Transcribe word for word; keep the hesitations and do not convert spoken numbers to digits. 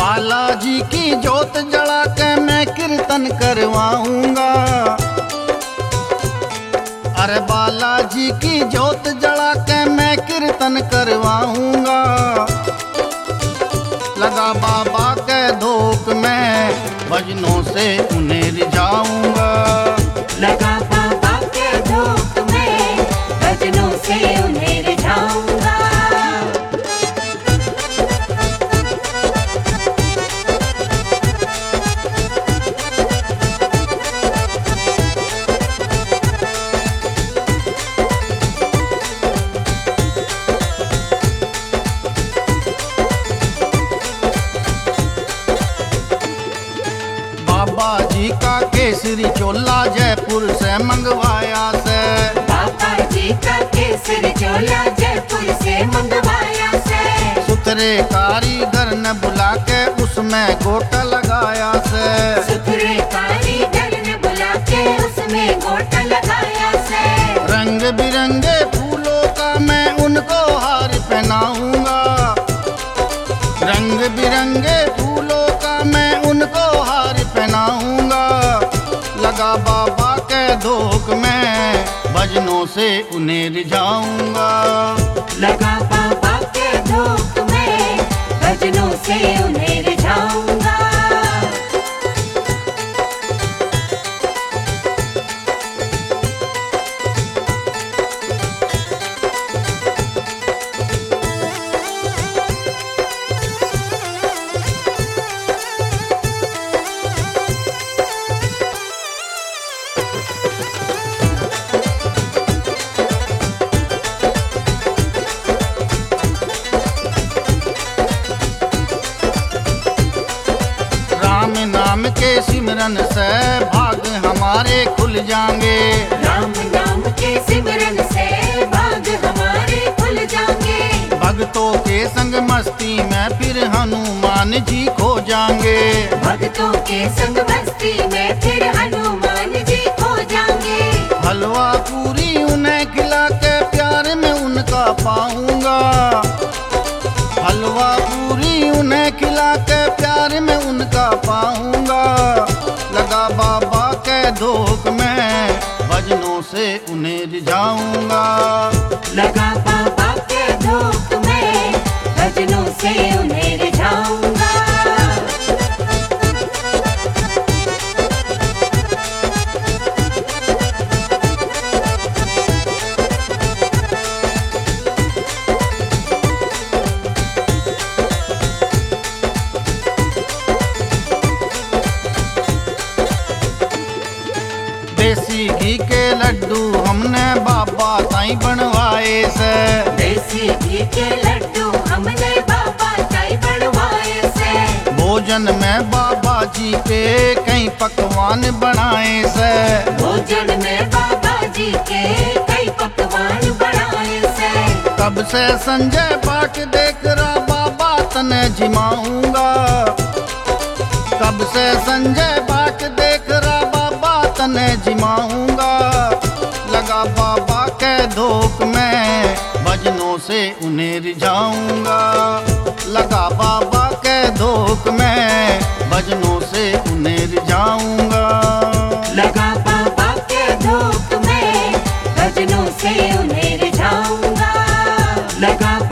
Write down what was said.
बालाजी की जोत जला के मैं कीर्तन करवाऊंगा। अरे बालाजी की जोत जला के मैं कीर्तन करवाऊंगा। लगा बाबा के धोख में भजनों से उन्हें रिझाऊंगा। लगा बाबा के धोख में भजनों से उन्हें रिझाऊंगा। बाबा जी का केसरी चोला जयपुर से मंगवाया से। बाबा जी का केसरी चोला जयपुर से मंगवाया से। सुथरे कारीगर ने बुला के उसमें गोटा लगाया से। सुथरे कारीगर ने बुला के उसमें गोटा लगाया से। रंग बिरंगे फूलों का मैं उनको हार पहनाऊंगा। रंग बिरंगे फूलों का मैं उनको हार पहनाऊंगा। लगा बाबा के धोख में भजनों से उन्हें रिझाऊंगा। लगा बाबा के धोख में भजनों से उन्हें रिझाऊंगा। राम नाम के सिमरन से भाग हमारे खुल जाएंगे। राम नाम के सिमरन से भाग हमारे खुल जाएंगे। भक्तों के संग मस्ती में फिर हनुमान जी खो जाएंगे। भक्तों के संग मस्ती में फिर हनुमान जी खो जाएंगे। हलवा पूरी उन्हें खिला के प्यार में उनका पाऊंगा। हलवा पूरी उन्हें खिला के प्यार में उनका पाऊंगा। लगा बाबा के धोख में भजनों से उन्हें रिझाऊंगा। लगा बाबा के धोख में भजनों से उन्हें रिझाऊंगा। देसी घी के लड्डू हमने बाबा ताई बनवाए से। देसी घी के लड्डू हमने बाबा ताई बनवाए से। भोजन में बाबा जी के कई पकवान बनाए से। भोजन में बाबा जी के कई पकवान बनाए से। कब से संजय बाट देख रहा बाबा तने जिमाऊंगा। कब से संजय बाट देख रहा बाबा तने जिमाऊंगा। लगा बाबा के धोख में भजनों से उन्हें रिझाऊंगा। लगा बाबा के धोख में भजनों से उन्हें रिझाऊंगा। लगा बाबा के धोख में भजनों से उन्हें रिझाऊंगा। लगा